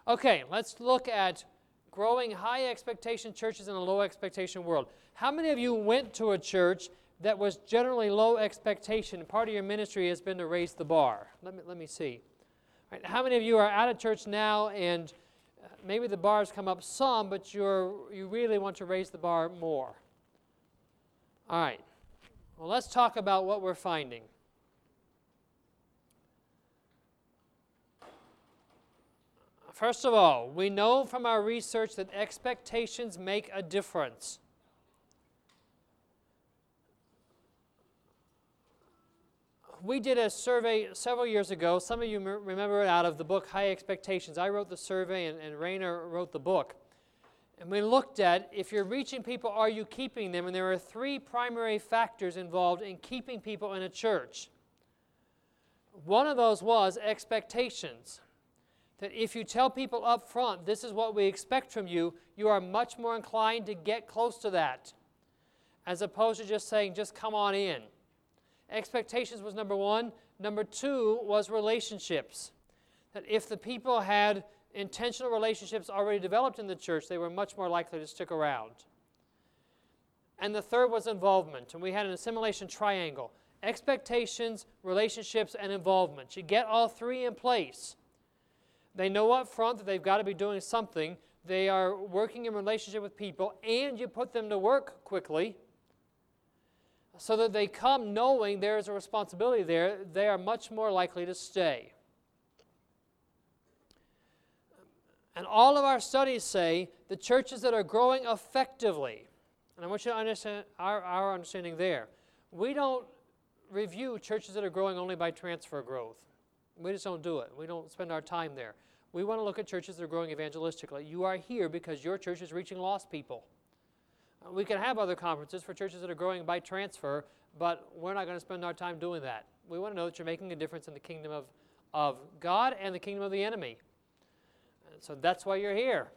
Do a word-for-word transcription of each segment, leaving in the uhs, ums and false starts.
Okay, let's look at growing high expectation churches in a low expectation world. How many of you went to a church that was generally low expectation? Part of your ministry has been to raise the bar. Let me, let me see. All right, how many of you are at a church now and maybe the bar's come up some, but you're, you really want to raise the bar more? All right. Well, let's talk about what we're finding. First of all, we know from our research that expectations make a difference. We did a survey several years ago. Some of you remember it out of the book High Expectations. I wrote the survey and, and Rainer wrote the book. And we looked at, if you're reaching people, are you keeping them? And there are three primary factors involved in keeping people in a church. One of those was expectations. That if you tell people up front, this is what we expect from you, you are much more inclined to get close to that, as opposed to just saying, just come on in. Expectations was number one. Number two was relationships. That if the people had intentional relationships already developed in the church, they were much more likely to stick around. And the third was involvement. And we had an assimilation triangle. Expectations, relationships, and involvement. You get all three in place. They know up front that they've got to be doing something. They are working in relationship with people, and you put them to work quickly so that they come knowing there is a responsibility there. They are much more likely to stay. And all of our studies say the churches that are growing effectively, and I want you to understand our, our understanding there, we don't review churches that are growing only by transfer growth. We just don't do it. We don't spend our time there. We want to look at churches that are growing evangelistically. You are here because your church is reaching lost people. Uh, we can have other conferences for churches that are growing by transfer, but we're not going to spend our time doing that. We want to know that you're making a difference in the kingdom of, of God and the kingdom of the enemy. And so that's why you're here.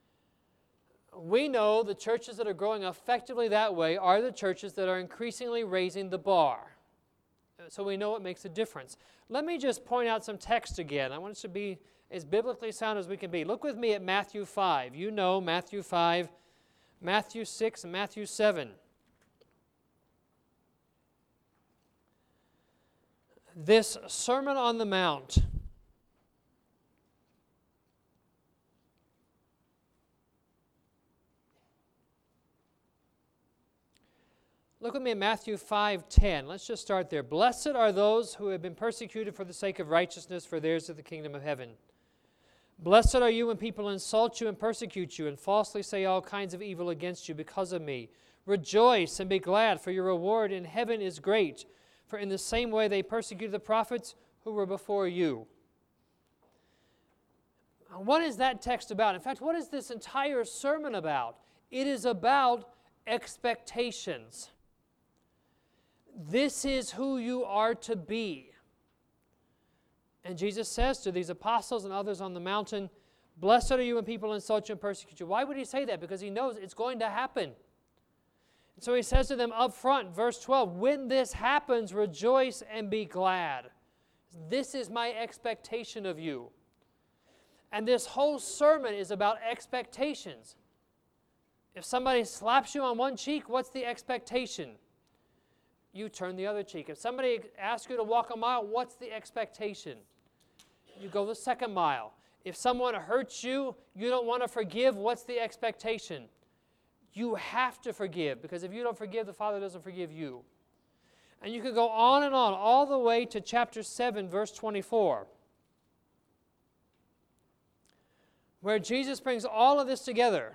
We know the churches that are growing effectively that way are the churches that are increasingly raising the bar. So we know it makes a difference. Let me just point out some text again. I want us to be as biblically sound as we can be. Look with me at Matthew five. You know Matthew five, Matthew six, and Matthew seven. This Sermon on the Mount. Look with me at Matthew five ten. Let's just start there. Blessed are those who have been persecuted for the sake of righteousness, for theirs is the kingdom of heaven. Blessed are you when people insult you and persecute you and falsely say all kinds of evil against you because of me. Rejoice and be glad, for your reward in heaven is great. For in the same way they persecuted the prophets who were before you. What is that text about? In fact, what is this entire sermon about? It is about expectations. This is who you are to be. And Jesus says to these apostles and others on the mountain, blessed are you when people insult you and persecute you. Why would he say that? Because he knows it's going to happen. And so he says to them up front, verse twelve, when this happens, rejoice and be glad. This is my expectation of you. And this whole sermon is about expectations. If somebody slaps you on one cheek, what's the expectation? You turn the other cheek. If somebody asks you to walk a mile, what's the expectation? You go the second mile. If someone hurts you, you don't want to forgive, what's the expectation? You have to forgive, because if you don't forgive, the Father doesn't forgive you. And you could go on and on, all the way to chapter seven, verse twenty-four, where Jesus brings all of this together.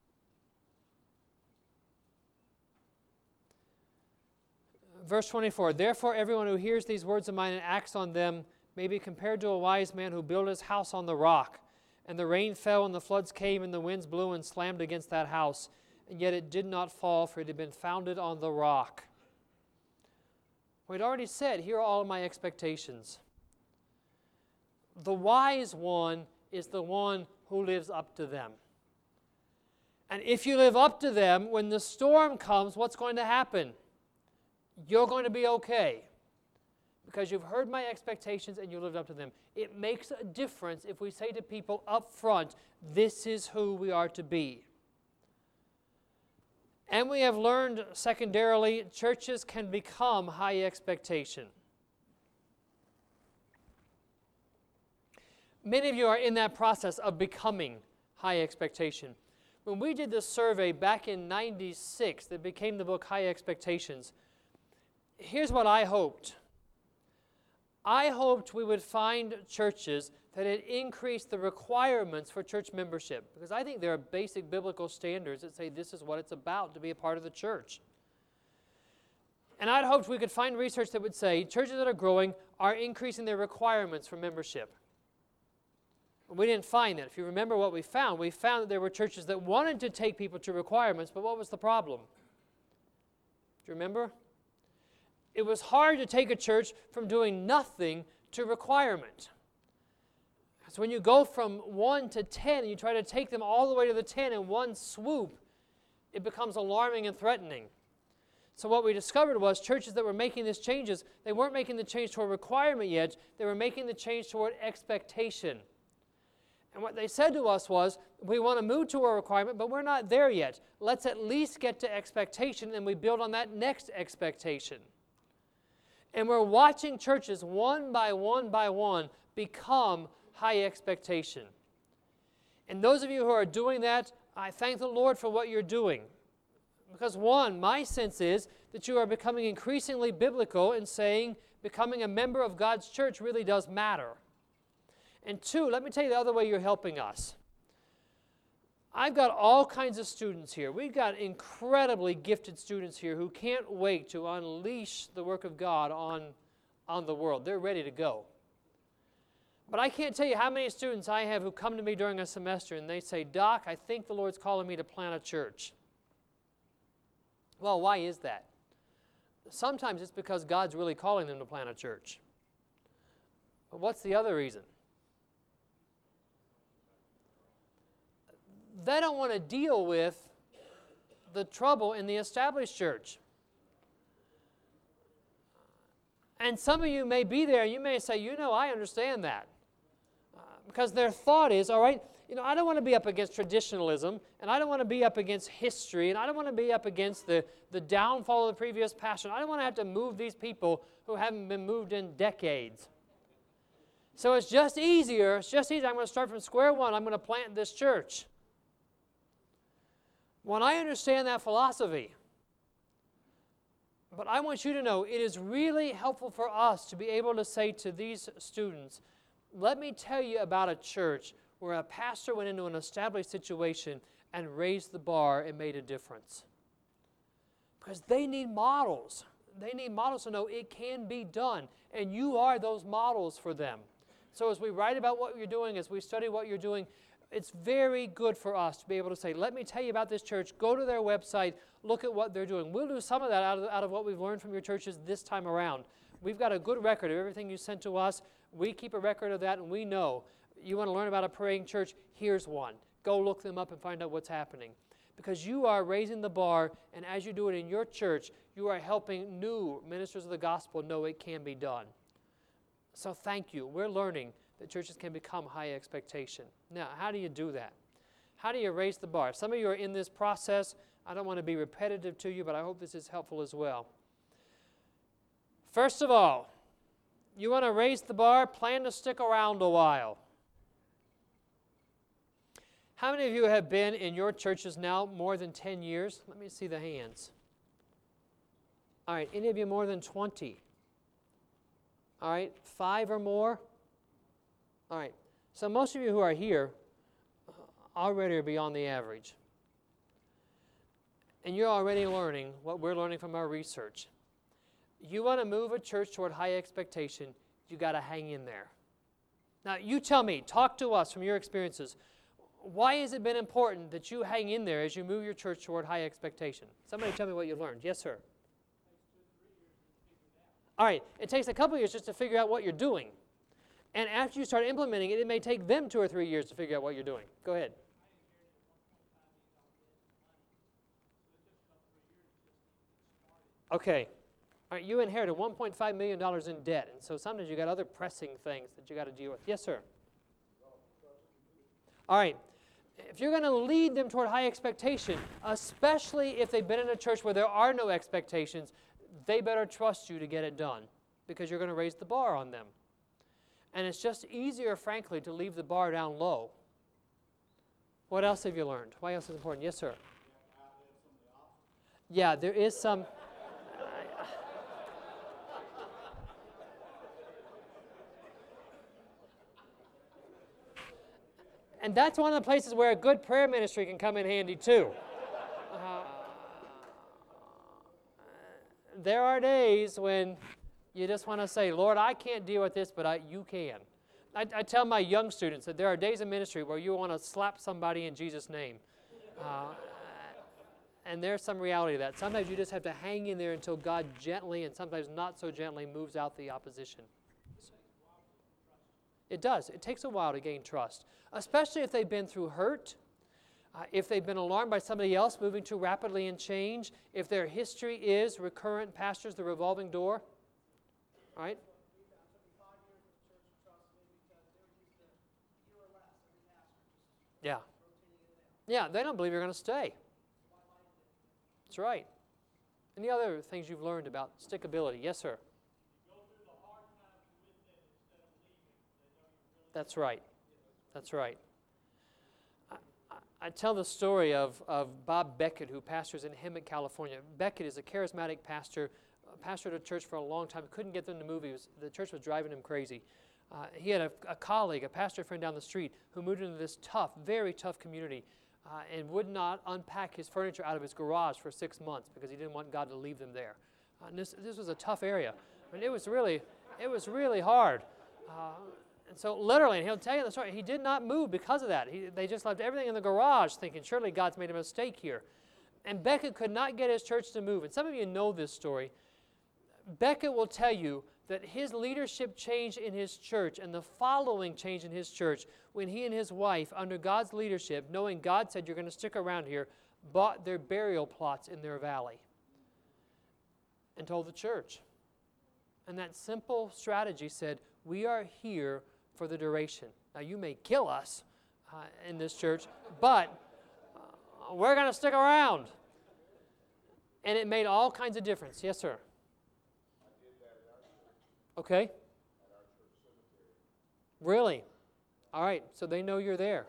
Verse twenty-four, therefore everyone who hears these words of mine and acts on them may be compared to a wise man who built his house on the rock. And the rain fell, and the floods came, and the winds blew and slammed against that house. And yet it did not fall, for it had been founded on the rock. We'd already said, here are all of my expectations. The wise one is the one who lives up to them. And if you live up to them, when the storm comes, what's going to happen? You're going to be okay. because you've heard my expectations and you lived up to them. It makes a difference if we say to people up front, this is who we are to be. And we have learned, secondarily, churches can become high expectation. Many of you are in that process of becoming high expectation. When we did this survey back in ninety-six that became the book High Expectations, here's what I hoped. I hoped we would find churches that had increased the requirements for church membership, because I think there are basic biblical standards that say this is what it's about to be a part of the church. And I'd hoped we could find research that would say churches that are growing are increasing their requirements for membership. We didn't find that. If you remember what we found, we found that there were churches that wanted to take people to requirements, but what was the problem? Do you remember? It was hard to take a church from doing nothing to requirement. So when you go from one to ten and you try to take them all the way to the ten in one swoop, it becomes alarming and threatening. So what we discovered was churches that were making these changes, they weren't making the change toward requirement yet, they were making the change toward expectation. And what they said to us was, we want to move to a requirement, but we're not there yet. Let's at least get to expectation, and we build on that next expectation. And we're watching churches one by one by one become high expectation. And those of you who are doing that, I thank the Lord for what you're doing. Because one, my sense is that you are becoming increasingly biblical in saying becoming a member of God's church really does matter. And two, let me tell you the other way you're helping us. I've got all kinds of students here. We've got incredibly gifted students here who can't wait to unleash the work of God on, on the world. They're ready to go. But I can't tell you how many students I have who come to me during a semester and they say, Doc, I think the Lord's calling me to plant a church. Well, why is that? Sometimes it's because God's really calling them to plant a church. But what's the other reason? They don't want to deal with the trouble in the established church. And some of you may be there, and you may say, you know, I understand that. Uh, because their thought is, all right, you know, I don't want to be up against traditionalism, and I don't want to be up against history, and I don't want to be up against the, the downfall of the previous passion. I don't want to have to move these people who haven't been moved in decades. So it's just easier, it's just easier. I'm going to start from square one. I'm going to plant this church. When I understand that philosophy, but I want you to know it is really helpful for us to be able to say to these students, let me tell you about a church where a pastor went into an established situation and raised the bar and made a difference. Because they need models. They need models to know it can be done, and you are those models for them. So as we write about what you're doing, as we study what you're doing, it's very good for us to be able to say, let me tell you about this church, go to their website, look at what they're doing. We'll do some of that out of, out of what we've learned from your churches this time around. We've got a good record of everything you sent to us. We keep a record of that, and we know you want to learn about a praying church, here's one. Go look them up and find out what's happening. Because you are raising the bar, and as you do it in your church, you are helping new ministers of the gospel know it can be done. So thank you. We're learning that churches can become high expectation. Now, how do you do that? How do you raise the bar? Some of you are in this process. I don't want to be repetitive to you, but I hope this is helpful as well. First of all, you want to raise the bar, plan to stick around a while. How many of you have been in your churches now more than ten years? Let me see the hands. All right, any of you more than twenty? All right, five or more? All right, so most of you who are here already are beyond the average. And you're already learning what we're learning from our research. You want to move a church toward high expectation, you got to hang in there. Now, you tell me, talk to us from your experiences. Why has it been important that you hang in there as you move your church toward high expectation? Somebody tell me what you learned. Yes, sir. All right, it takes a couple years just to figure out what you're doing. And after you start implementing it, it may take them two or three years to figure out what you're doing. Go ahead. Okay. All right, you inherited one point five million dollars in debt, and so sometimes you got other pressing things that you got to deal with. Yes, sir. All right. If you're going to lead them toward high expectation, especially if they've been in a church where there are no expectations, they better trust you to get it done because you're going to raise the bar on them. And it's just easier, frankly, to leave the bar down low. What else have you learned? Why else is it important? Yes, sir. Yeah, there is some... And that's one of the places where a good prayer ministry can come in handy too. Uh, there are days when you just want to say, Lord, I can't deal with this, but I, you can. I, I tell my young students that there are days in ministry where you want to slap somebody in Jesus' name. Uh, and there's some reality to that. Sometimes you just have to hang in there until God gently and sometimes not so gently moves out the opposition. It does. It takes a while to gain trust, especially if they've been through hurt, uh, if they've been alarmed by somebody else moving too rapidly in change, if their history is recurrent pastors, the revolving door. All right? Yeah. Yeah, they don't believe you're going to stay. That's right. Any other things you've learned about stickability? Yes, sir. That's right. That's right. I, I, I tell the story of, of Bob Beckett, who pastors in Hemet, California. Beckett is a charismatic pastor, uh, pastored a church for a long time. Couldn't get them to move. He was, the church was driving him crazy. Uh, he had a, a colleague, a pastor friend down the street, who moved into this tough, very tough community uh, and would not unpack his furniture out of his garage for six months because he didn't want God to leave them there. Uh, and this, this was a tough area. I mean, it was really, it was really hard. Uh, And so literally, and he'll tell you the story, he did not move because of that. He, they just left everything in the garage thinking, surely God's made a mistake here. And Beckett could not get his church to move. And some of you know this story. Beckett will tell you that his leadership changed in his church and the following changed in his church when he and his wife, under God's leadership, knowing God said you're going to stick around here, bought their burial plots in their valley and told the church. And that simple strategy said, we are here for the duration. Now, you may kill us uh, in this church, but uh, we're going to stick around. And it made all kinds of difference. Yes, sir. Okay. Really? All right, so they know you're there.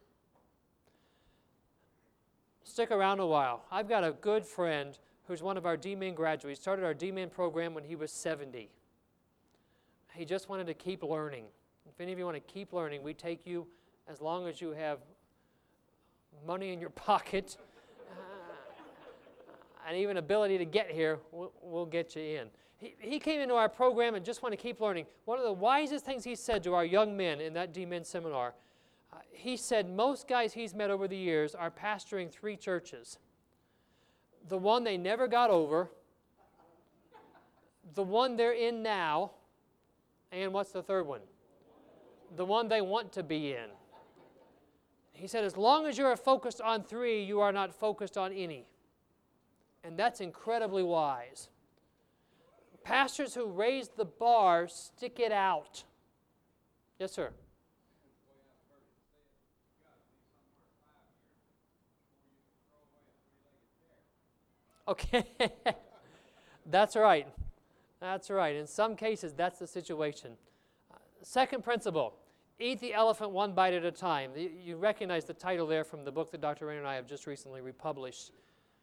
Stick around a while. I've got a good friend who's one of our D-Min graduates. He started our D-Min program when he was seventy. He just wanted to keep learning. If any of you want to keep learning, we take you as long as you have money in your pocket uh, and even ability to get here, we'll, we'll get you in. He, he came into our program and just wanted to keep learning. One of the wisest things he said to our young men in that D-Min seminar, uh, he said most guys he's met over the years are pastoring three churches. The one they never got over, the one they're in now, and what's the third one? The one they want to be in. He said, as long as you are focused on three, you are not focused on any. And that's incredibly wise. Pastors who raise the bar stick it out. Yes, sir. Okay. That's right. That's right. In some cases, that's the situation. Uh, second principle, eat the elephant one bite at a time. You, you recognize the title there from the book that Doctor Rainer and I have just recently republished.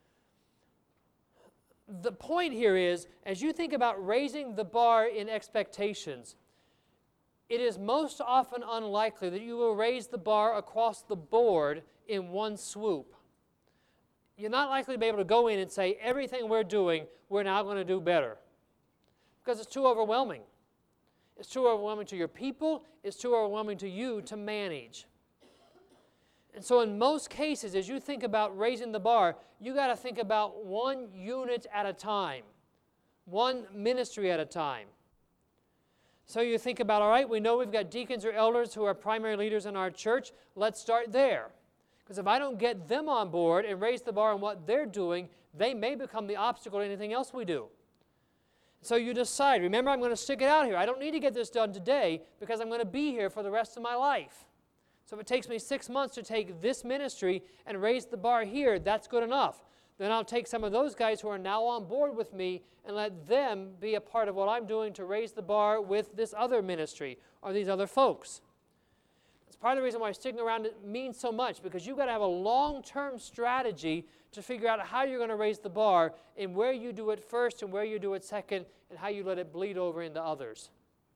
The point here is, as you think about raising the bar in expectations, it is most often unlikely that you will raise the bar across the board in one swoop. You're not likely to be able to go in and say, everything we're doing, we're now going to do better. Because it's too overwhelming. It's too overwhelming to your people. It's too overwhelming to you to manage. And so in most cases, as you think about raising the bar, you got to think about one unit at a time, one ministry at a time. So you think about, all right, we know we've got deacons or elders who are primary leaders in our church. Let's start there. Because if I don't get them on board and raise the bar on what they're doing, they may become the obstacle to anything else we do. So you decide, remember, I'm going to stick it out here. I don't need to get this done today because I'm going to be here for the rest of my life. So if it takes me six months to take this ministry and raise the bar here, that's good enough. Then I'll take some of those guys who are now on board with me and let them be a part of what I'm doing to raise the bar with this other ministry or these other folks. It's part of the reason why sticking around means so much, because you've got to have a long-term strategy to figure out how you're going to raise the bar and where you do it first and where you do it second and how you let it bleed over into others.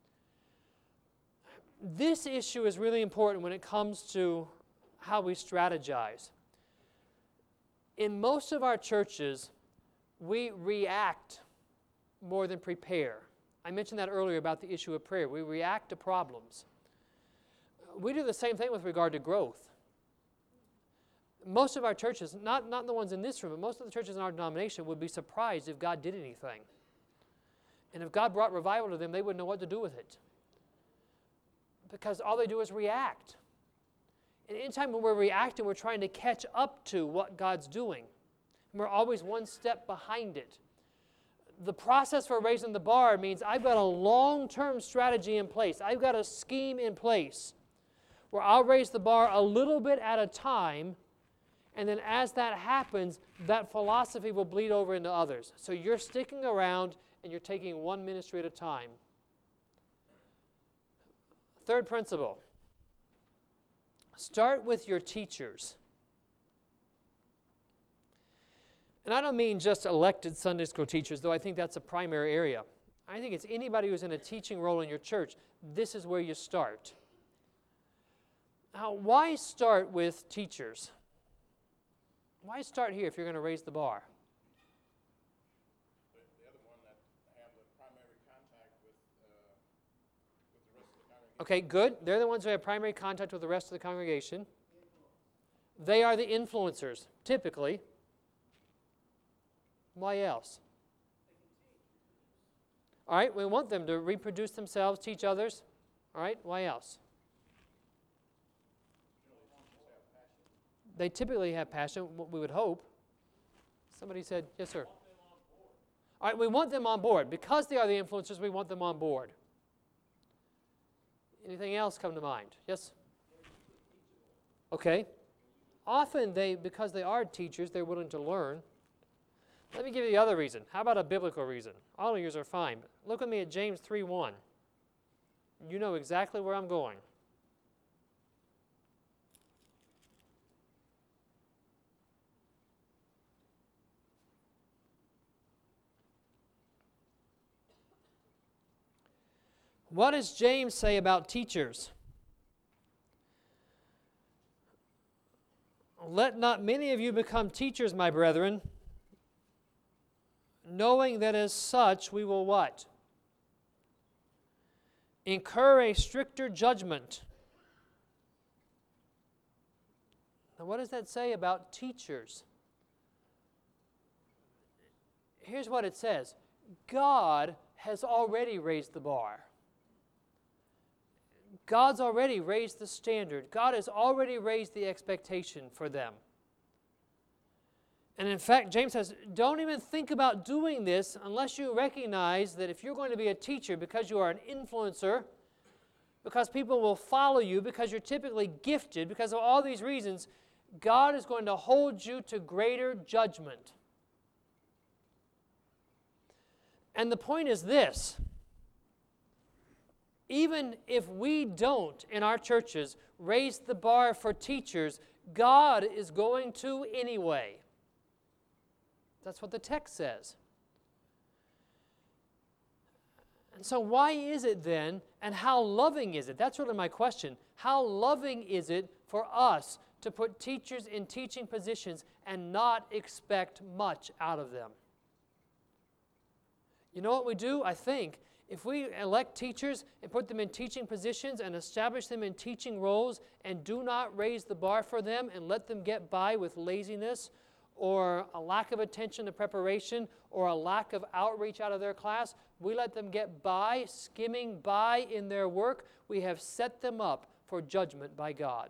This issue is really important when it comes to how we strategize. In most of our churches, we react more than prepare. I mentioned that earlier about the issue of prayer. We react to problems. We do the same thing with regard to growth. Most of our churches, not, not the ones in this room, but most of the churches in our denomination would be surprised if God did anything. And if God brought revival to them, they wouldn't know what to do with it. Because all they do is react. And anytime when we're reacting, we're trying to catch up to what God's doing. And we're always one step behind it. The process for raising the bar means I've got a long-term strategy in place. I've got a scheme in place where I'll raise the bar a little bit at a time, and then as that happens, that philosophy will bleed over into others. So you're sticking around and you're taking one ministry at a time. Third principle. Start with your teachers. And I don't mean just elected Sunday school teachers, though I think that's a primary area. I think it's anybody who's in a teaching role in your church. This is where you start. Now, why start with teachers? Why start here if you're going to raise the bar? They're the one that have the primary contact with, uh, with the rest of the congregation. Okay, good. They're the ones who have primary contact with the rest of the congregation. They are the influencers, typically. Why else? All right, we want them to reproduce themselves, teach others. All right, why else? They typically have passion, what we would hope. Somebody said, yes, sir. All right, we want them on board. Because they are the influencers, we want them on board. Anything else come to mind? Yes? Okay. Often, they, because they are teachers, they're willing to learn. Let me give you the other reason. How about a biblical reason? All of yours are fine. But look with me at James three one. You know exactly where I'm going. What does James say about teachers? Let not many of you become teachers, my brethren, knowing that as such we will what? Incur a stricter judgment. Now, what does that say about teachers? Here's what it says. God has already raised the bar. God's already raised the standard. God has already raised the expectation for them. And in fact, James says, don't even think about doing this unless you recognize that if you're going to be a teacher, because you are an influencer, because people will follow you, because you're typically gifted, because of all these reasons, God is going to hold you to greater judgment. And the point is this. Even if we don't, in our churches, raise the bar for teachers, God is going to anyway. That's what the text says. And so why is it then, and how loving is it? That's really my question. How loving is it for us to put teachers in teaching positions and not expect much out of them? You know what we do? I think if we elect teachers and put them in teaching positions and establish them in teaching roles and do not raise the bar for them and let them get by with laziness or a lack of attention to preparation or a lack of outreach out of their class, we let them get by, skimming by in their work, we have set them up for judgment by God.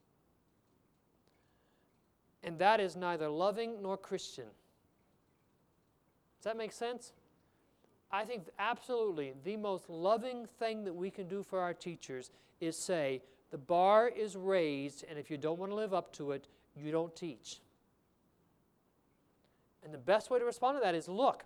And that is neither loving nor Christian. Does that make sense? I think absolutely the most loving thing that we can do for our teachers is say, the bar is raised, and if you don't want to live up to it, you don't teach. And the best way to respond to that is, look,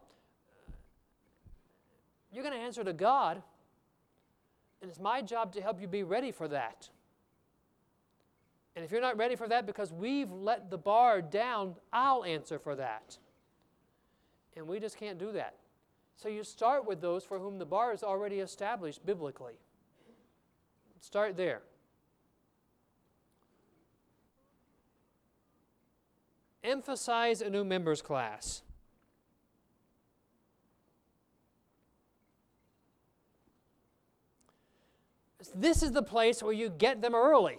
you're going to answer to God, and it's my job to help you be ready for that. And if you're not ready for that because we've let the bar down, I'll answer for that. And we just can't do that. So you start with those for whom the bar is already established biblically. Start there. Emphasize a new members class. This is the place where you get them early.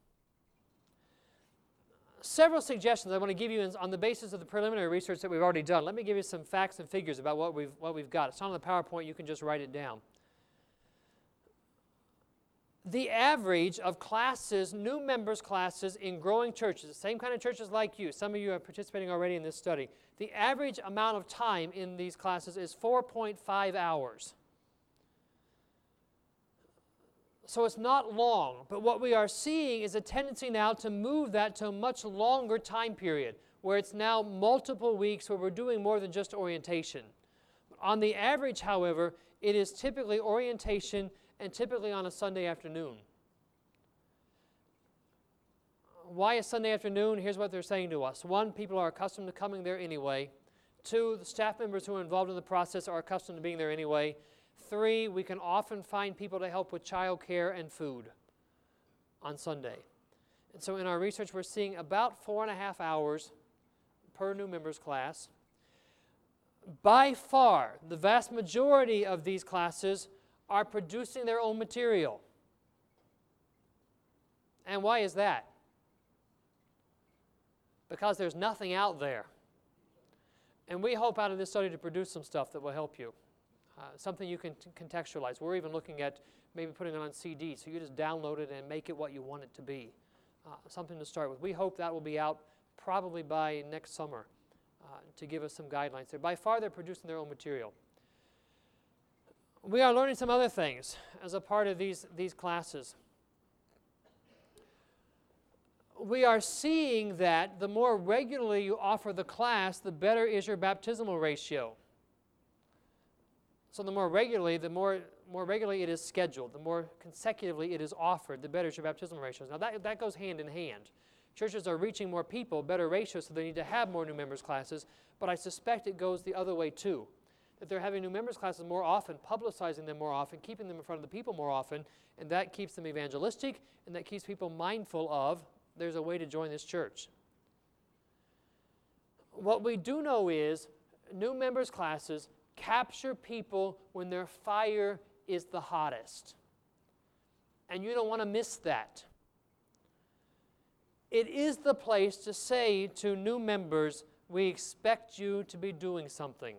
Several suggestions I want to give you on the basis of the preliminary research that we've already done. Let me give you some facts and figures about what we've, what we've got. It's on the PowerPoint. You can just write it down. The average of classes, new members classes in growing churches, the same kind of churches like you, some of you are participating already in this study, the average amount of time in these classes is four point five hours. So it's not long, but what we are seeing is a tendency now to move that to a much longer time period, where it's now multiple weeks where we're doing more than just orientation. On the average, however, it is typically orientation and typically on a Sunday afternoon. Why a Sunday afternoon? Here's what they're saying to us. One, people are accustomed to coming there anyway. Two, the staff members who are involved in the process are accustomed to being there anyway. Three, we can often find people to help with child care and food on Sunday. And so in our research, we're seeing about four and a half hours per new members class. By far, the vast majority of these classes are producing their own material. And why is that? Because there's nothing out there. And we hope out of this study to produce some stuff that will help you. Uh, something you can t- contextualize. We're even looking at maybe putting it on C D, so you just download it and make it what you want it to be. Uh, something to start with. We hope that will be out probably by next summer uh, to give us some guidelines there. By far, they're producing their own material. We are learning some other things as a part of these, these classes. We are seeing that the more regularly you offer the class, the better is your baptismal ratio. So the more regularly, the more, more regularly it is scheduled, the more consecutively it is offered, the better is your baptismal ratios. Now that, that goes hand in hand. Churches are reaching more people, better ratios, so they need to have more new members classes, but I suspect it goes the other way too. That they're having new members classes more often, publicizing them more often, keeping them in front of the people more often, and that keeps them evangelistic, and that keeps people mindful of there's a way to join this church. What we do know is new members classes capture people when their fire is the hottest. And you don't want to miss that. It is the place to say to new members, we expect you to be doing something.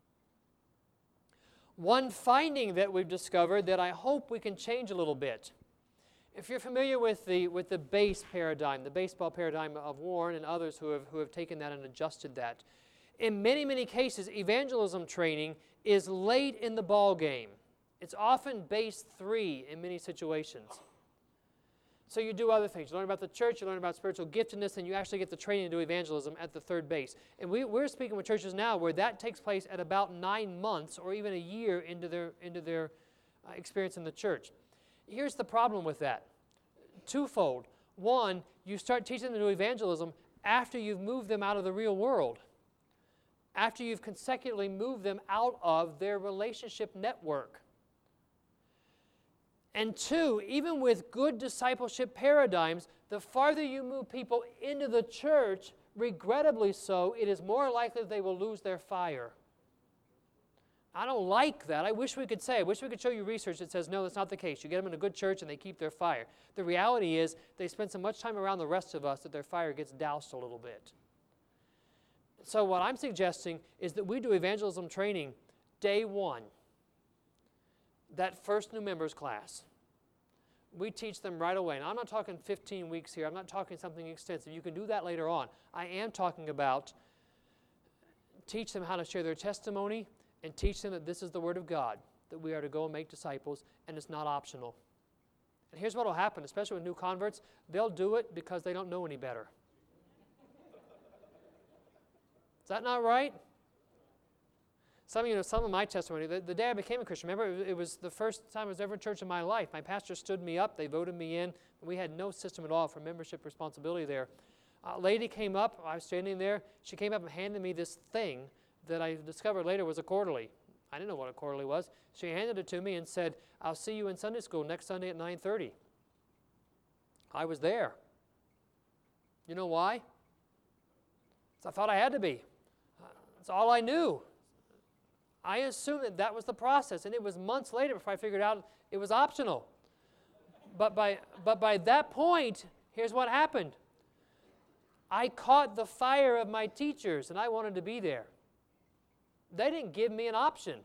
One finding that we've discovered that I hope we can change a little bit. If you're familiar with the, with the base paradigm, the baseball paradigm of Warren and others who have, who have taken that and adjusted that, in many, many cases, evangelism training is late in the ball game. It's often base three in many situations. So you do other things. You learn about the church, you learn about spiritual giftedness, and you actually get the training to do evangelism at the third base. And we, we're speaking with churches now where that takes place at about nine months or even a year into their, into their uh, experience in the church. Here's the problem with that. Twofold. One, you start teaching them to do evangelism after you've moved them out of the real world. After you've consecutively moved them out of their relationship network. And two, even with good discipleship paradigms, the farther you move people into the church, regrettably so, it is more likely that they will lose their fire. I don't like that. I wish we could say, I wish we could show you research that says, no, that's not the case. You get them in a good church and they keep their fire. The reality is they spend so much time around the rest of us that their fire gets doused a little bit. So what I'm suggesting is that we do evangelism training day one, that first new members class. We teach them right away. Now, I'm not talking fifteen weeks here. I'm not talking something extensive. You can do that later on. I am talking about teach them how to share their testimony and teach them that this is the Word of God, that we are to go and make disciples, and it's not optional. And here's what will happen, especially with new converts. They'll do it because they don't know any better. Is that not right? Some of you know some of my testimony. The, the day I became a Christian, remember, it, it was the first time I was ever in church in my life. My pastor stood me up. They voted me in. We had no system at all for membership responsibility there. A lady came up. I was standing there. She came up and handed me this thing that I discovered later was a quarterly. I didn't know what a quarterly was. She handed it to me and said, I'll see you in Sunday school next Sunday at nine thirty. I was there. You know why? So I thought I had to be. That's all I knew. I assumed that that was the process, and it was months later before I figured out it was optional. But by, but by that point, here's what happened. I caught the fire of my teachers, and I wanted to be there. They didn't give me an option.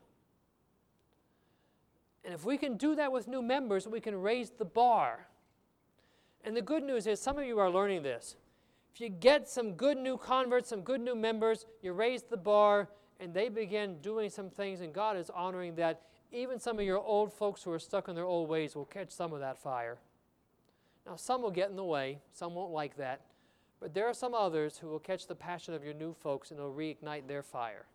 And if we can do that with new members, we can raise the bar. And the good news is, some of you are learning this. If you get some good new converts, some good new members, you raise the bar, and they begin doing some things, and God is honoring that. Even some of your old folks who are stuck in their old ways will catch some of that fire. Now, some will get in the way. Some won't like that. But there are some others who will catch the passion of your new folks, and it'll reignite their fire.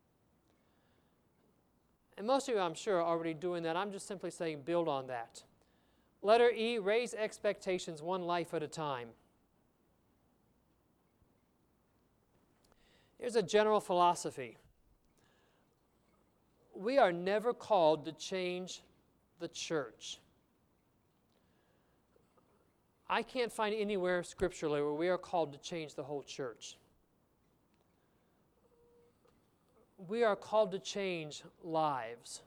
And most of you, I'm sure, are already doing that. I'm just simply saying build on that. Letter E, raise expectations one life at a time. Here's a general philosophy. We are never called to change the church. I can't find anywhere scripturally where we are called to change the whole church. We are called to change lives.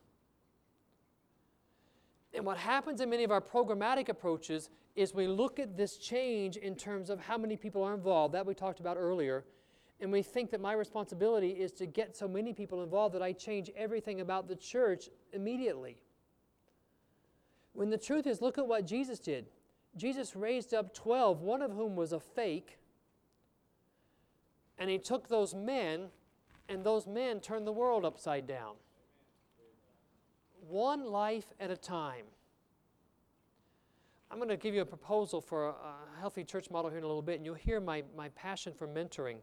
And what happens in many of our programmatic approaches is we look at this change in terms of how many people are involved, that we talked about earlier, and we think that my responsibility is to get so many people involved that I change everything about the church immediately. When the truth is, look at what Jesus did. Jesus raised up twelve, one of whom was a fake, and he took those men, and those men turned the world upside down. One life at a time. I'm going to give you a proposal for a, a healthy church model here in a little bit, and you'll hear my, my passion for mentoring.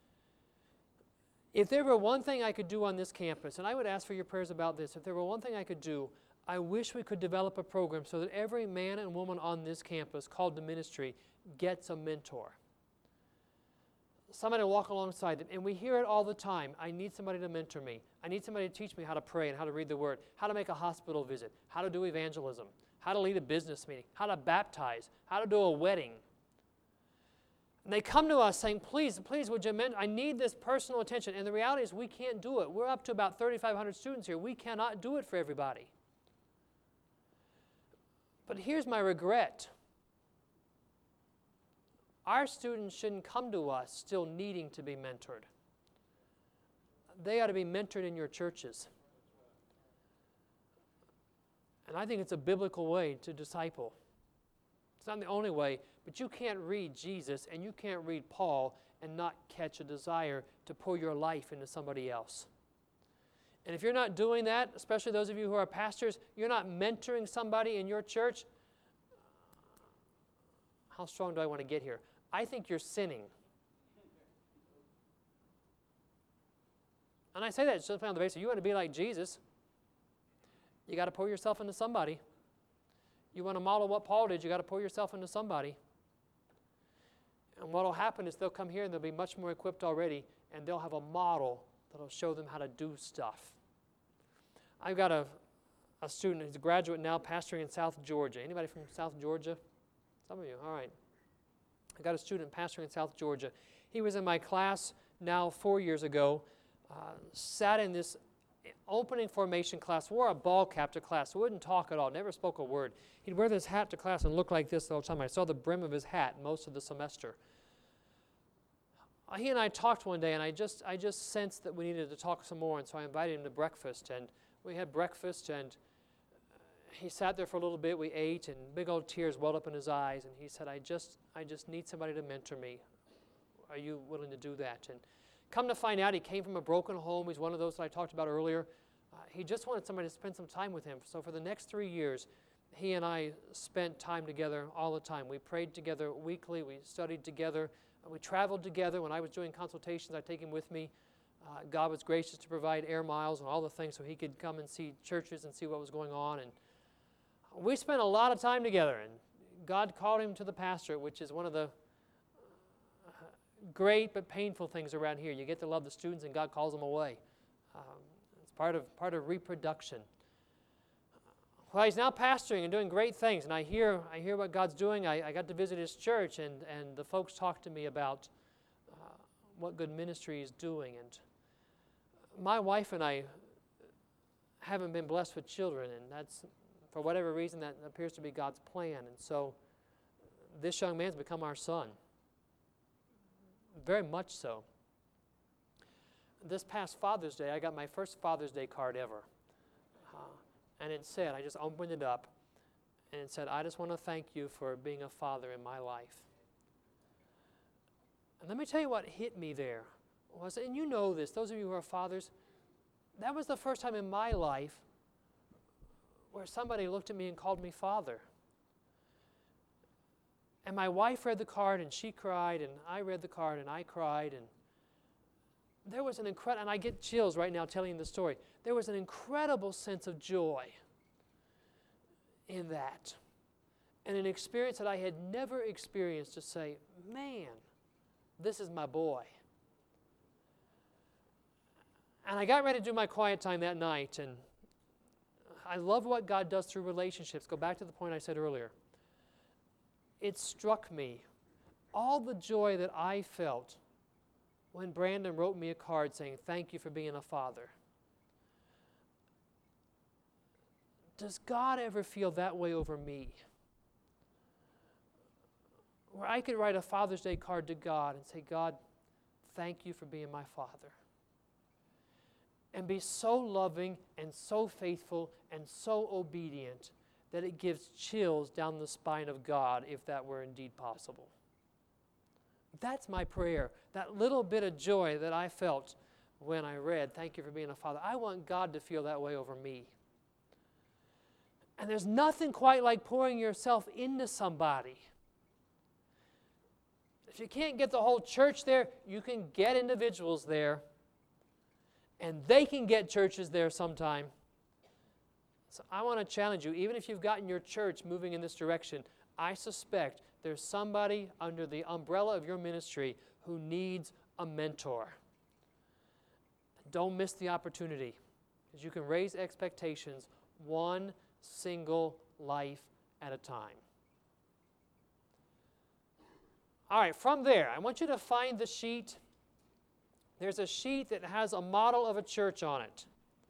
If there were one thing I could do on this campus, and I would ask for your prayers about this, if there were one thing I could do, I wish we could develop a program so that every man and woman on this campus called to ministry gets a mentor. Somebody to walk alongside them. And we hear it all the time. I need somebody to mentor me. I need somebody to teach me how to pray and how to read the Word, how to make a hospital visit, how to do evangelism, how to lead a business meeting, how to baptize, how to do a wedding. And they come to us saying, please, please, would you mentor? I need this personal attention. And the reality is we can't do it. We're up to about thirty-five hundred students here. We cannot do it for everybody. But here's my regret. Our students shouldn't come to us still needing to be mentored. They ought to be mentored in your churches. And I think it's a biblical way to disciple. It's not the only way, but you can't read Jesus and you can't read Paul and not catch a desire to pour your life into somebody else. And if you're not doing that, especially those of you who are pastors, you're not mentoring somebody in your church, how strong do I want to get here? I think you're sinning. And I say that simply on the basis, you want to be like Jesus, you got to pour yourself into somebody. You want to model what Paul did, you got to pour yourself into somebody. And what will happen is they'll come here and they'll be much more equipped already, and they'll have a model that will show them how to do stuff. I've got a, a student who's a graduate now pastoring in South Georgia. Anybody from South Georgia? Some of you, all right. I got a student pastoring in South Georgia. He was in my class now four years ago, uh, sat in this opening formation class, wore a ball cap to class, wouldn't talk at all, never spoke a word. He'd wear this hat to class and look like this the whole time. I saw the brim of his hat most of the semester. Uh, he and I talked one day, and I just, I just sensed that we needed to talk some more, and so I invited him to breakfast, and we had breakfast, and he sat there for a little bit, we ate, and big old tears welled up in his eyes, and he said, I just, I just need somebody to mentor me. Are you willing to do that? And come to find out, he came from a broken home. He's one of those that I talked about earlier. Uh, he just wanted somebody to spend some time with him. So for the next three years, he and I spent time together all the time. We prayed together weekly. We studied together. Uh, we traveled together. When I was doing consultations, I'd take him with me. Uh, God was gracious to provide air miles and all the things so he could come and see churches and see what was going on. And we spent a lot of time together. And God called him to the pastorate, which is one of the great but painful things around here. You get to love the students, and God calls them away. Um, it's part of part of reproduction. Well, he's now pastoring and doing great things, and I hear I hear what God's doing. I, I got to visit his church, and and the folks talk to me about uh, what good ministry he's doing. And my wife and I haven't been blessed with children, and that's, for whatever reason, that appears to be God's plan. And so this young man's become our son. Very much so. This past Father's Day, I got my first Father's Day card ever. Uh, and it said, I just opened it up, and it said, I just want to thank you for being a father in my life. And let me tell you what hit me there. Was, and you know this, those of you who are fathers, that was the first time in my life where somebody looked at me and called me father. And my wife read the card, and she cried, and I read the card, and I cried, and there was an incredible, and I get chills right now telling you the story. There was an incredible sense of joy in that, and an experience that I had never experienced, to say, man, this is my boy. And I got ready to do my quiet time that night, and I love what God does through relationships. Go back to the point I said earlier. It struck me, all the joy that I felt when Brandon wrote me a card saying, thank you for being a father. Does God ever feel that way over me? Where I could write a Father's Day card to God and say, God, thank you for being my father. And be so loving and so faithful and so obedient that it gives chills down the spine of God, if that were indeed possible. That's my prayer. That little bit of joy that I felt when I read, thank you for being a father. I want God to feel that way over me. And there's nothing quite like pouring yourself into somebody. If you can't get the whole church there, you can get individuals there. And they can get churches there sometime. So I want to challenge you, even if you've gotten your church moving in this direction, I suspect there's somebody under the umbrella of your ministry who needs a mentor. Don't miss the opportunity, because you can raise expectations one single life at a time. All right, from there, I want you to find the sheet. There's a sheet that has a model of a church on it.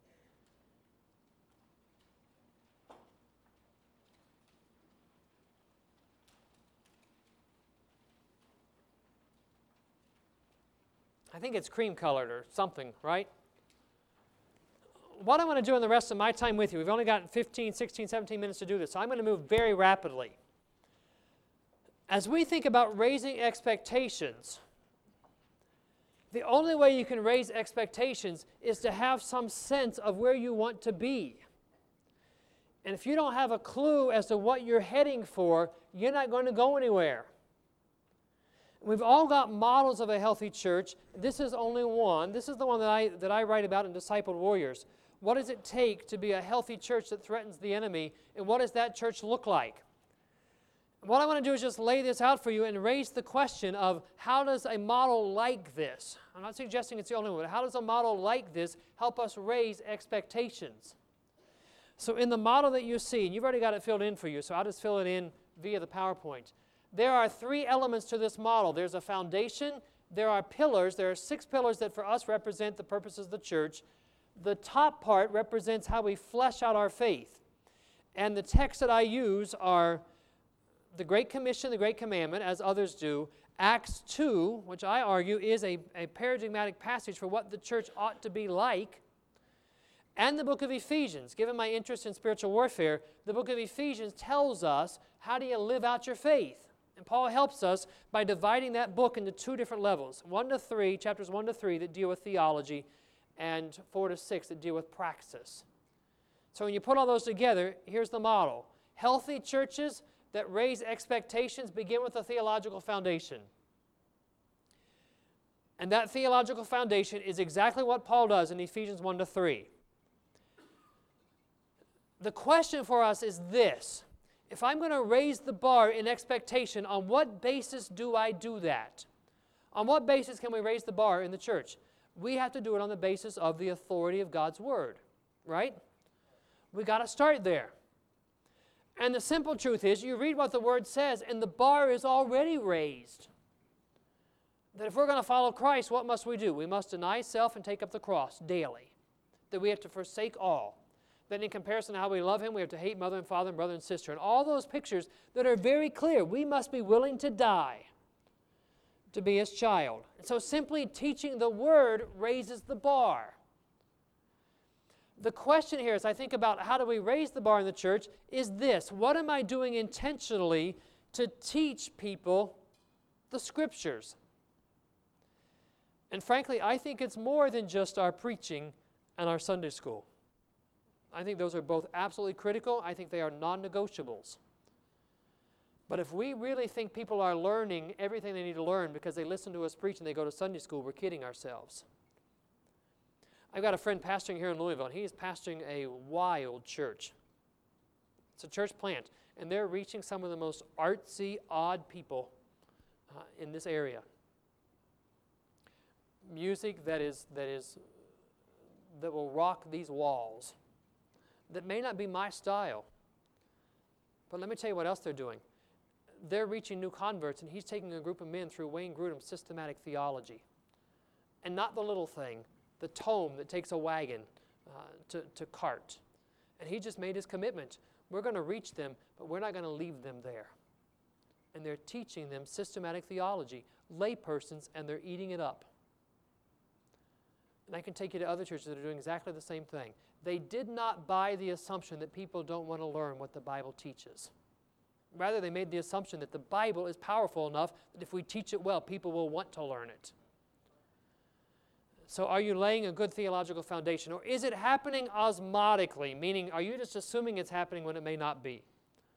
I think it's cream colored or something, right? What I want to do in the rest of my time with you, we've only got fifteen, sixteen, seventeen minutes to do this, so I'm going to move very rapidly. As we think about raising expectations, the only way you can raise expectations is to have some sense of where you want to be. And if you don't have a clue as to what you're heading for, you're not going to go anywhere. We've all got models of a healthy church. This is only one. This is the one that I, that I write about in Discipled Warriors. What does it take to be a healthy church that threatens the enemy, and what does that church look like? What I want to do is just lay this out for you and raise the question of, how does a model like this, I'm not suggesting it's the only one, but how does a model like this help us raise expectations? So in the model that you see, and you've already got it filled in for you, so I'll just fill it in via the PowerPoint. There are three elements to this model. There's a foundation, there are pillars, there are six pillars that for us represent the purposes of the church. The top part represents how we flesh out our faith. And the texts that I use are the Great Commission, the Great Commandment, as others do, Acts two, which I argue is a, a paradigmatic passage for what the church ought to be like, and the book of Ephesians. Given my interest in spiritual warfare, the book of Ephesians tells us how do you live out your faith. And Paul helps us by dividing that book into two different levels, one to three, chapters one to three that deal with theology, and four to six that deal with praxis. So when you put all those together, here's the model. Healthy churches that raise expectations begin with a theological foundation. And that theological foundation is exactly what Paul does in Ephesians one to three. The question for us is this: if I'm going to raise the bar in expectation, on what basis do I do that? On what basis can we raise the bar in the church? We have to do it on the basis of the authority of God's Word, right? We got to start there. And the simple truth is, you read what the Word says, and the bar is already raised. That if we're going to follow Christ, what must we do? We must deny self and take up the cross daily. That we have to forsake all. That in comparison to how we love Him, we have to hate mother and father and brother and sister. And all those pictures that are very clear. We must be willing to die to be His child. And so simply teaching the Word raises the bar. The question here, as I think about how do we raise the bar in the church, is this: what am I doing intentionally to teach people the Scriptures? And frankly, I think it's more than just our preaching and our Sunday school. I think those are both absolutely critical. I think they are non-negotiables. But if we really think people are learning everything they need to learn because they listen to us preach and they go to Sunday school, we're kidding ourselves. I've got a friend pastoring here in Louisville, and he is pastoring a wild church. It's a church plant, and they're reaching some of the most artsy, odd people uh, in this area. Music that is that is that will rock these walls. That may not be my style. But let me tell you what else they're doing. They're reaching new converts, and he's taking a group of men through Wayne Grudem's systematic theology. And not the little thing, the tome that takes a wagon uh, to, to cart. And he just made his commitment. We're going to reach them, but we're not going to leave them there. And they're teaching them systematic theology, laypersons, and they're eating it up. And I can take you to other churches that are doing exactly the same thing. They did not buy the assumption that people don't want to learn what the Bible teaches. Rather, they made the assumption that the Bible is powerful enough that if we teach it well, people will want to learn it. So are you laying a good theological foundation? Or is it happening osmotically? Meaning, are you just assuming it's happening when it may not be?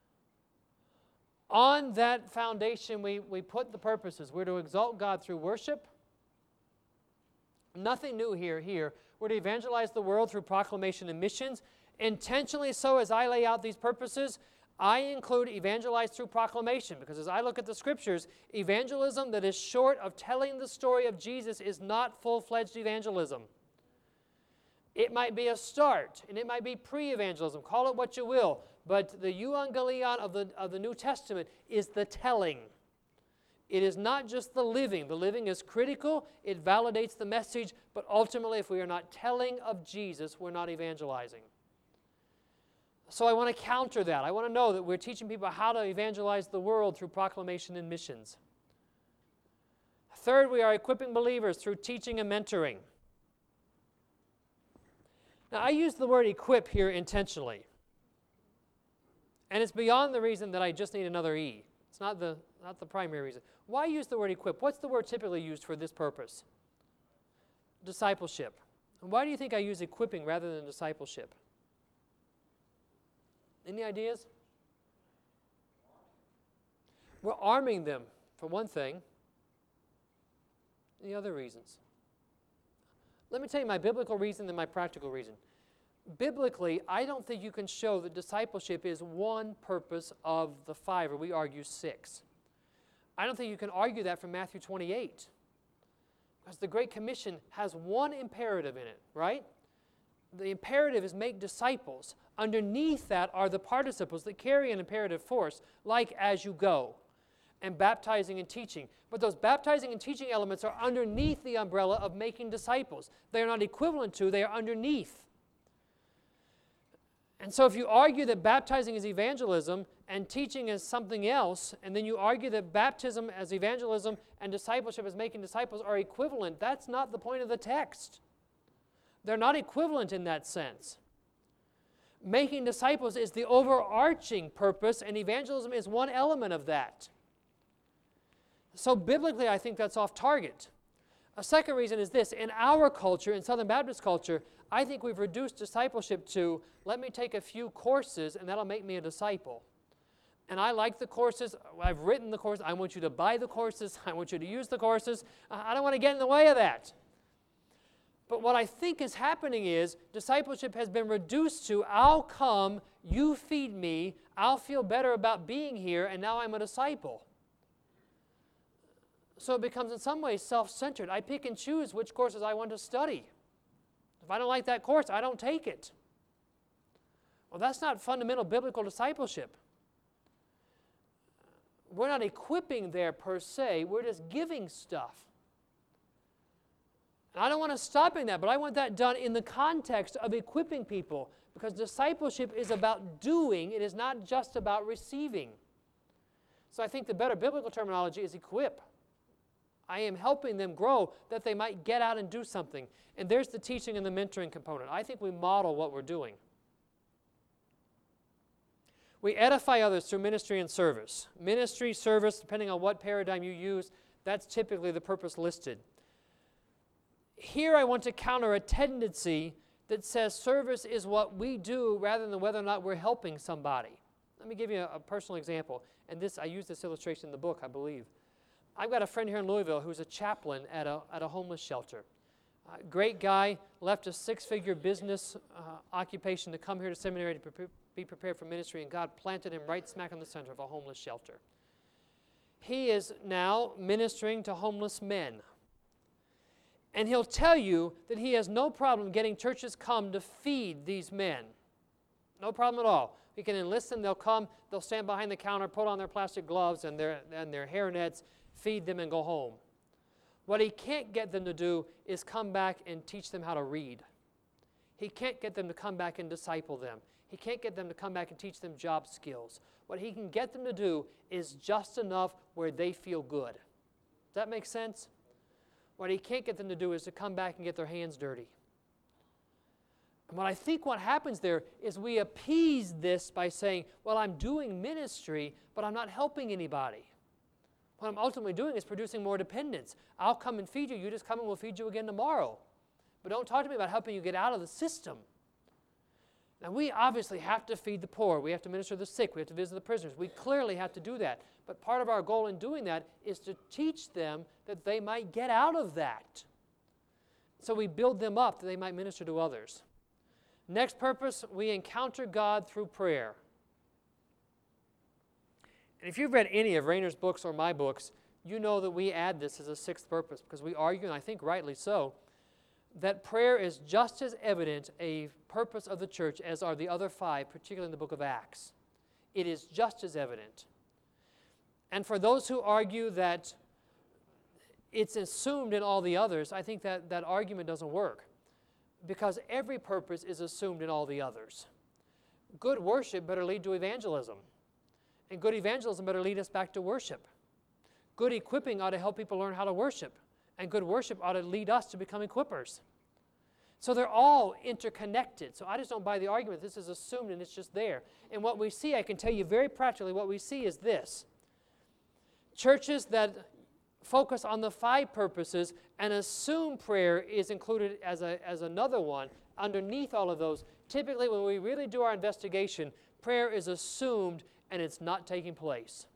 On that foundation, we, we put the purposes. We're to exalt God through worship. Nothing new here. Here, we're to evangelize the world through proclamation and missions. Intentionally so, as I lay out these purposes, I include evangelize through proclamation, because as I look at the Scriptures, evangelism that is short of telling the story of Jesus is not full-fledged evangelism. It might be a start, and it might be pre-evangelism. Call it what you will. But the euangelion of the, of the New Testament is the telling. It is not just the living. The living is critical. It validates the message. But ultimately, if we are not telling of Jesus, we're not evangelizing. So I want to counter that. I want to know that we're teaching people how to evangelize the world through proclamation and missions. Third, we are equipping believers through teaching and mentoring. Now, I use the word equip here intentionally. And it's beyond the reason that I just need another E. It's not the, not the primary reason. Why use the word equip? What's the word typically used for this purpose? Discipleship. And why do you think I use equipping rather than discipleship? Any ideas? We're arming them, for one thing. Any other reasons? Let me tell you my biblical reason and my practical reason. Biblically, I don't think you can show that discipleship is one purpose of the five, or we argue six. I don't think you can argue that from Matthew twenty-eight. Because the Great Commission has one imperative in it, right? The imperative is make disciples. Underneath that are the participles that carry an imperative force, like as you go, and baptizing and teaching. But those baptizing and teaching elements are underneath the umbrella of making disciples. They are not equivalent to, they are underneath. And so if you argue that baptizing is evangelism and teaching is something else, and then you argue that baptism as evangelism and discipleship as making disciples are equivalent, that's not the point of the text. They're not equivalent in that sense. Making disciples is the overarching purpose, and evangelism is one element of that. So biblically, I think that's off target. A second reason is this. In our culture, in Southern Baptist culture, I think we've reduced discipleship to, let me take a few courses and that'll make me a disciple. And I like the courses. I've written the course. I want you to buy the courses. I want you to use the courses. I don't want to get in the way of that. But what I think is happening is discipleship has been reduced to, I'll come, you feed me, I'll feel better about being here, and now I'm a disciple. So it becomes in some ways self-centered. I pick and choose which courses I want to study. If I don't like that course, I don't take it. Well, that's not fundamental biblical discipleship. We're not equipping there per se, we're just giving stuff. And I don't want to stop doing that, but I want that done in the context of equipping people, because discipleship is about doing, it is not just about receiving. So I think the better biblical terminology is equip. I am helping them grow that they might get out and do something. And there's the teaching and the mentoring component. I think we model what we're doing. We edify others through ministry and service. Ministry, service, depending on what paradigm you use, that's typically the purpose listed. Here I want to counter a tendency that says service is what we do rather than whether or not we're helping somebody. Let me give you a, a personal example. And this, I use this illustration in the book, I believe. I've got a friend here in Louisville who's a chaplain at a, at a homeless shelter. Uh, great guy, left a six-figure business uh, occupation to come here to seminary to pre be prepared for ministry, and God planted him right smack in the center of a homeless shelter. He is now ministering to homeless men. And he'll tell you that he has no problem getting churches come to feed these men. No problem at all. He can enlist them, they'll come, they'll stand behind the counter, put on their plastic gloves and their, and their hairnets, feed them and go home. What he can't get them to do is come back and teach them how to read. He can't get them to come back and disciple them. He can't get them to come back and teach them job skills. What he can get them to do is just enough where they feel good. Does that make sense? What he can't get them to do is to come back and get their hands dirty. And what I think what happens there is we appease this by saying, well, I'm doing ministry, but I'm not helping anybody. What I'm ultimately doing is producing more dependence. I'll come and feed you. You just come and we'll feed you again tomorrow. But don't talk to me about helping you get out of the system. Now, we obviously have to feed the poor. We have to minister to the sick. We have to visit the prisoners. We clearly have to do that. But part of our goal in doing that is to teach them that they might get out of that. So we build them up that they might minister to others. Next purpose, we encounter God through prayer. And if you've read any of Rainer's books or my books, you know that we add this as a sixth purpose, because we argue, and I think rightly so, that prayer is just as evident a purpose of the church as are the other five, particularly in the book of Acts. It is just as evident. And for those who argue that it's assumed in all the others, I think that that argument doesn't work, because every purpose is assumed in all the others. Good worship better lead to evangelism, and good evangelism better lead us back to worship. Good equipping ought to help people learn how to worship, and good worship ought to lead us to become equippers. So they're all interconnected. So I just don't buy the argument. This is assumed and it's just there. And what we see, I can tell you very practically, what we see is this. Churches that focus on the five purposes and assume prayer is included as, a, as another one underneath all of those. Typically, when we really do our investigation, prayer is assumed and it's not taking place.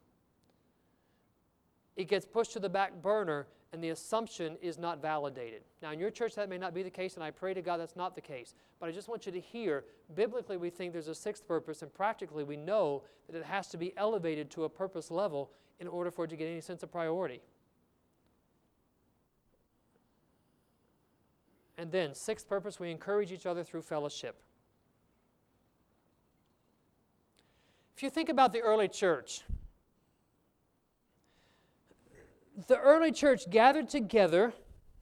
It gets pushed to the back burner and the assumption is not validated. Now, in your church, that may not be the case, and I pray to God that's not the case. But I just want you to hear, biblically, we think there's a sixth purpose, and practically, we know that it has to be elevated to a purpose level in order for it to get any sense of priority. And then, sixth purpose, we encourage each other through fellowship. If you think about the early church, the early church gathered together,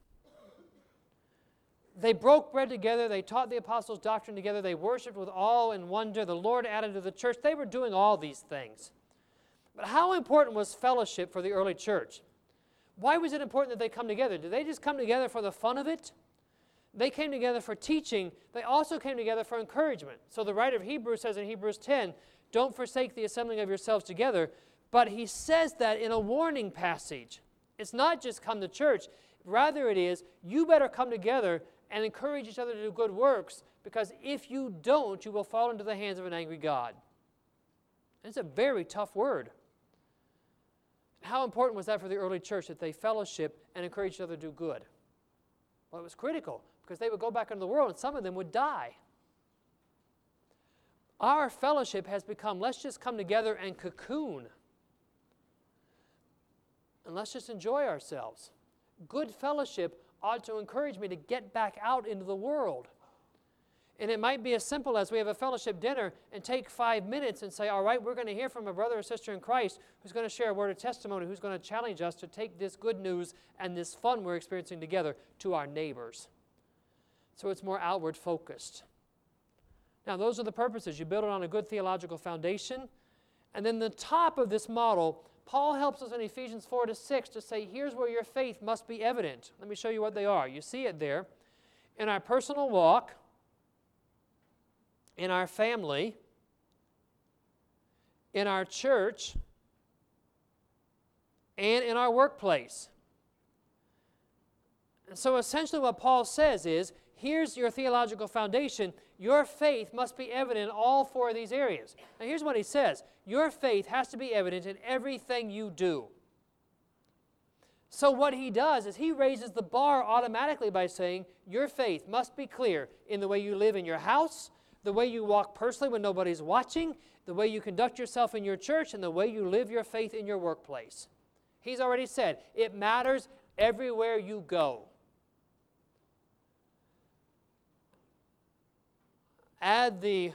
they broke bread together, they taught the apostles' doctrine together, they worshiped with awe and wonder, the Lord added to the church. They were doing all these things. But how important was fellowship for the early church? Why was it important that they come together? Did they just come together for the fun of it? They came together for teaching. They also came together for encouragement. So the writer of Hebrews says in Hebrews ten, don't forsake the assembling of yourselves together. But he says that in a warning passage. It's not just come to church. Rather it is, you better come together and encourage each other to do good works, because if you don't, you will fall into the hands of an angry God. It's a very tough word. How important was that for the early church, that they fellowship and encourage each other to do good? Well, it was critical, because they would go back into the world and some of them would die. Our fellowship has become, let's just come together and cocoon. And let's just enjoy ourselves. Good fellowship ought to encourage me to get back out into the world. And it might be as simple as we have a fellowship dinner and take five minutes and say, all right, we're going to hear from a brother or sister in Christ who's going to share a word of testimony, who's going to challenge us to take this good news and this fun we're experiencing together to our neighbors. So it's more outward focused. Now, those are the purposes. You build it on a good theological foundation. And then the top of this model, Paul helps us in Ephesians four to six to say, here's where your faith must be evident. Let me show you what they are. You see it there. In our personal walk, in our family, in our church, and in our workplace. And so essentially what Paul says is, here's your theological foundation. Your faith must be evident in all four of these areas. Now here's what he says. Your faith has to be evident in everything you do. So what he does is he raises the bar automatically by saying, your faith must be clear in the way you live in your house, the way you walk personally when nobody's watching, the way you conduct yourself in your church, and the way you live your faith in your workplace. He's already said, it matters everywhere you go. Add the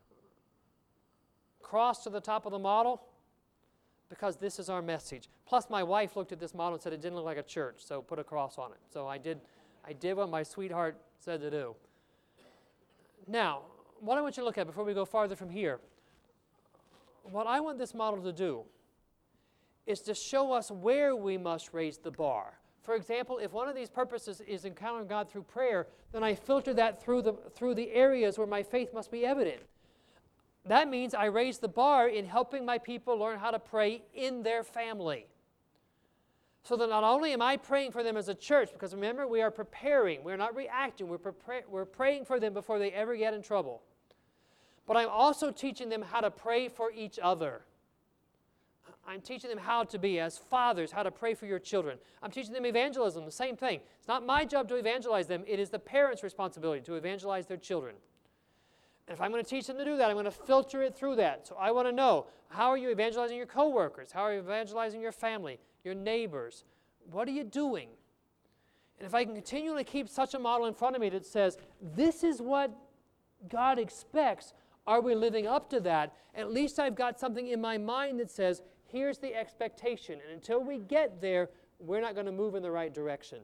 cross to the top of the model, because this is our message. Plus, my wife looked at this model and said it didn't look like a church, so put a cross on it. So I did, I did what my sweetheart said to do. Now, what I want you to look at before we go farther from here, what I want this model to do is to show us where we must raise the bar. For example, if one of these purposes is encountering God through prayer, then I filter that through the, through the areas where my faith must be evident. That means I raise the bar in helping my people learn how to pray in their family. So that not only am I praying for them as a church, because remember, we are preparing, we're not reacting, we're, prepar- we're praying for them before they ever get in trouble. But I'm also teaching them how to pray for each other. I'm teaching them how to be, as fathers, how to pray for your children. I'm teaching them evangelism, the same thing. It's not my job to evangelize them. It is the parents' responsibility to evangelize their children. And if I'm going to teach them to do that, I'm going to filter it through that. So I want to know, how are you evangelizing your coworkers? How are you evangelizing your family, your neighbors? What are you doing? And if I can continually keep such a model in front of me that says, this is what God expects, are we living up to that? At least I've got something in my mind that says, here's the expectation. And until we get there, we're not going to move in the right direction.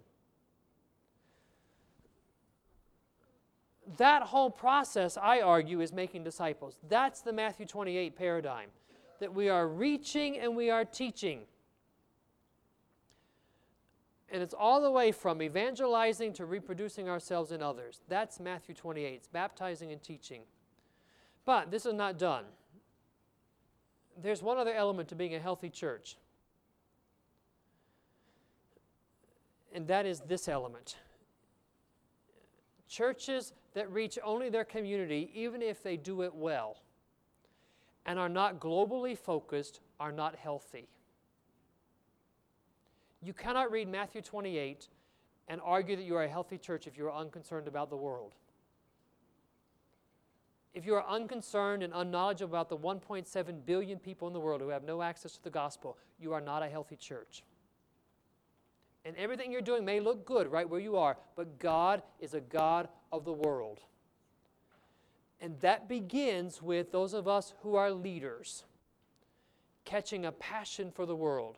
That whole process, I argue, is making disciples. That's the Matthew twenty-eight paradigm, that we are reaching and we are teaching. And it's all the way from evangelizing to reproducing ourselves in others. That's Matthew twenty-eight. It's baptizing and teaching. But this is not done. There's one other element to being a healthy church. And that is this element. Churches that reach only their community, even if they do it well, and are not globally focused, are not healthy. You cannot read Matthew twenty-eight and argue that you are a healthy church if you are unconcerned about the world. If you are unconcerned and unknowledgeable about the one point seven billion people in the world who have no access to the gospel, you are not a healthy church. And everything you're doing may look good right where you are, but God is a God of the world. And that begins with those of us who are leaders, catching a passion for the world.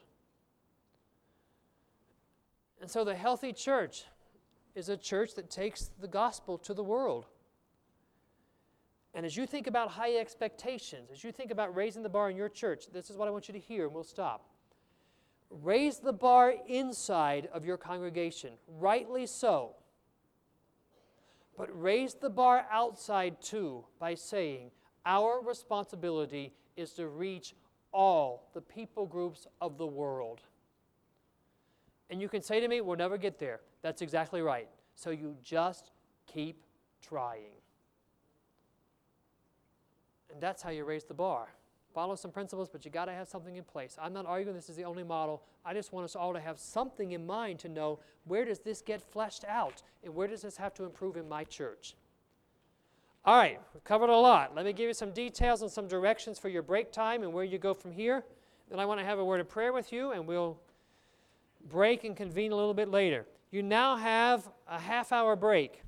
And so the healthy church is a church that takes the gospel to the world. And as you think about high expectations, as you think about raising the bar in your church, this is what I want you to hear, and we'll stop. Raise the bar inside of your congregation, rightly so. But raise the bar outside too by saying, our responsibility is to reach all the people groups of the world. And you can say to me, we'll never get there. That's exactly right. So you just keep trying. And that's how you raise the bar. Follow some principles, but you got to have something in place. I'm not arguing this is the only model. I just want us all to have something in mind to know, where does this get fleshed out? And where does this have to improve in my church? All right, we've covered a lot. Let me give you some details and some directions for your break time and where you go from here. Then I want to have a word of prayer with you, and we'll break and convene a little bit later. You now have a half-hour break.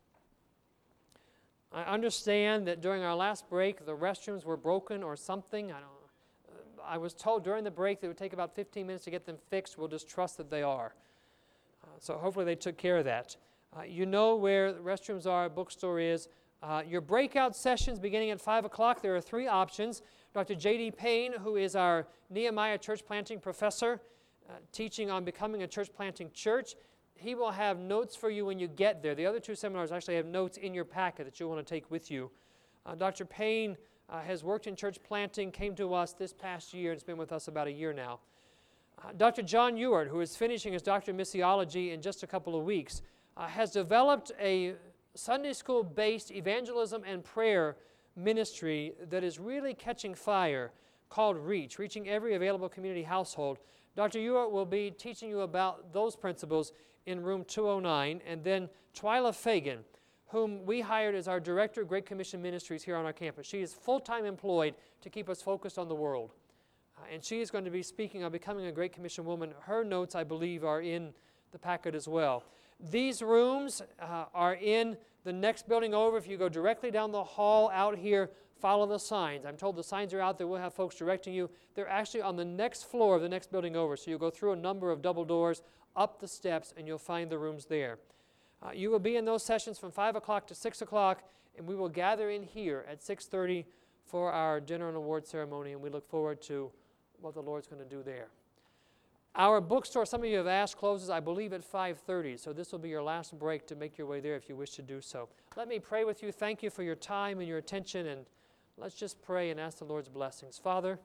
I understand that during our last break, the restrooms were broken or something. I don't know. I was told during the break that it would take about fifteen minutes to get them fixed. We'll just trust that they are. Uh, so hopefully they took care of that. Uh, you know where the restrooms are, bookstore is. Uh, your breakout sessions beginning at five o'clock, there are three options. Doctor J D Payne, who is our Nehemiah church planting professor, uh, teaching on becoming a church planting church, he will have notes for you when you get there. The other two seminars actually have notes in your packet that you'll want to take with you. Uh, Doctor Payne uh, has worked in church planting, came to us this past year, and has been with us about a year now. Uh, Doctor John Ewart, who is finishing his doctorate of missiology in just a couple of weeks, uh, has developed a Sunday school-based evangelism and prayer ministry that is really catching fire, called REACH, Reaching Every Available Community Household. Doctor Ewart will be teaching you about those principles in room two oh nine, and then Twyla Fagan, whom we hired as our Director of Great Commission Ministries here on our campus. She is full-time employed to keep us focused on the world. Uh, and she is going to be speaking on becoming a Great Commission woman. Her notes, I believe, are in the packet as well. These rooms uh, are in the next building over. If you go directly down the hall out here, follow the signs. I'm told the signs are out there. We'll have folks directing you. They're actually on the next floor of the next building over. So you'll go through a number of double doors, up the steps, and you'll find the rooms there. Uh, you will be in those sessions from five o'clock to six o'clock, and we will gather in here at six thirty for our dinner and award ceremony, and we look forward to what the Lord's going to do there. Our bookstore, some of you have asked, closes, I believe, at five thirty, so this will be your last break to make your way there if you wish to do so. Let me pray with you. Thank you for your time and your attention, and let's just pray and ask the Lord's blessings. Father,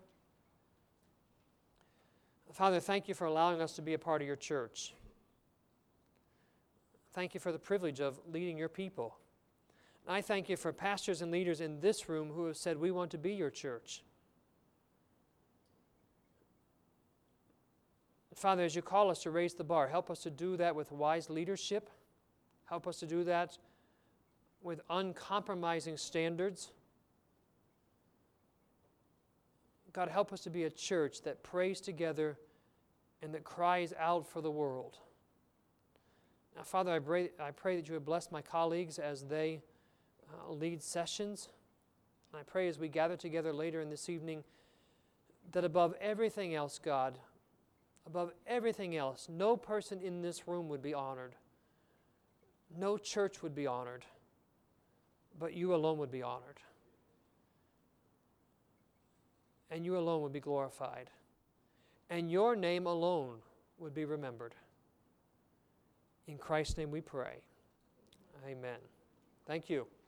Father, thank you for allowing us to be a part of your church. Thank you for the privilege of leading your people. And I thank you for pastors and leaders in this room who have said, we want to be your church. Father, as you call us to raise the bar, help us to do that with wise leadership. Help us to do that with uncompromising standards. God, help us to be a church that prays together and that cries out for the world. Now, Father, I pray, I pray that you would bless my colleagues as they uh, lead sessions. And I pray as we gather together later in this evening that above everything else, God, above everything else, no person in this room would be honored. No church would be honored, but you alone would be honored. And you alone would be glorified. And your name alone would be remembered. In Christ's name we pray. Amen. Thank you.